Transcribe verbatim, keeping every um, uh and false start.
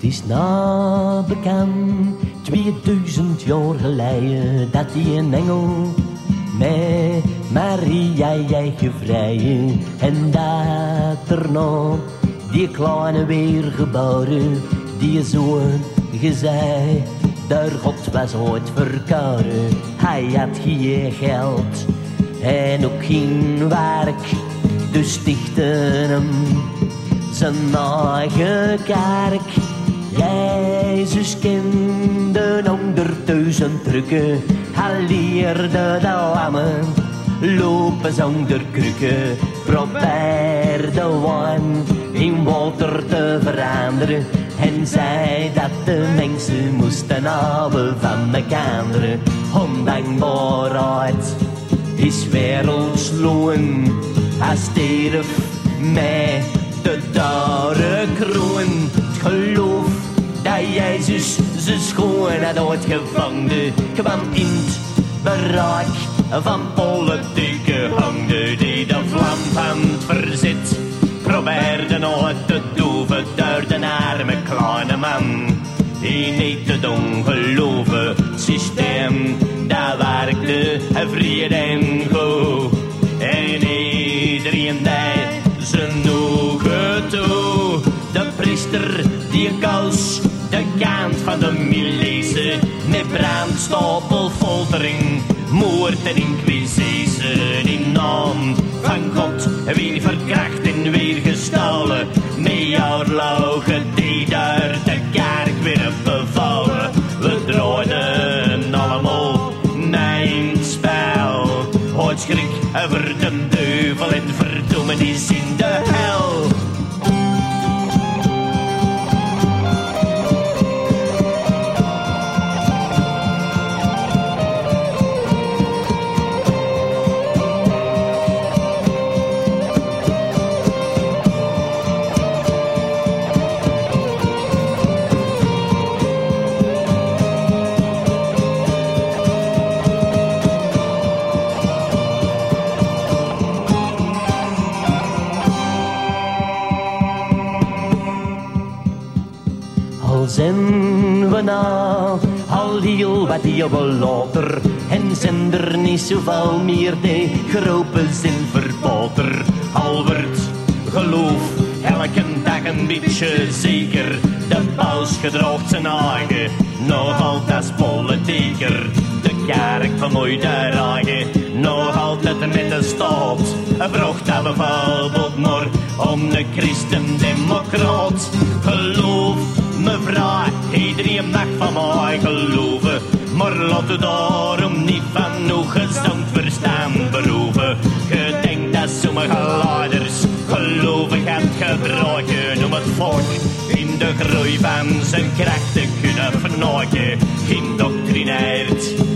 is nou bekend, tweeduizend jaar geleden, dat die een engel met Maria jij gevrijen. En dat er nog die kleine weer geboren, die zoon gezei, daar God was ooit verkouden. Hij had geen geld en ook geen werk, dus stichtte hem zijn eigen kerk. Jezus kende honderdduizend drukken, hij leerde de lammen lopen zonder krukken, probeerde wijn in water te veranderen en zei dat de mensen moesten houden van elkaar. Ondankbaarheid is wereldsloon, hij stierf met de dure kroon. Het geloof dat Jezus zijn schoon had uitgevangen kwam in het bereik van politieke handen die de vlam van het verzet probeerden uit te doven door de arme kleine man die niet te doen geloven. Het systeem dat werkte vrede en goed en iedereen deed zijn ogen toe. De priester die koos de kant van de militie met brandstapel, foltering, moord en inquisitie. In naam van God weer verkracht en weer gestolen, met oorlogen die door de kerk weer bevallen. We draaiden allemaal mijn spel, uit schrik voor de duivel en verdoemenis in de hel. Zijn we nou al heel wat jaren later en zijn er niet zoveel meer die gropen zijn verboter. Al wordt geloof elke dag een beetje zeker, de paus gedroogt zijn eigen, nog altijd politieker. De kerk vermoeit de eigen, nog altijd met de staat. Vroeg dat bijvoorbeeld maar om de christendemocraat. Geloof mevrouw, iedereen mag van mij geloven, maar laat u daarom niet van uw gezond verstand beroeven. Je denkt dat sommige leiders geloven gaat gebruiken om het volk in de groei van zijn kracht te kunnen vernooien. Geïndoctrineerd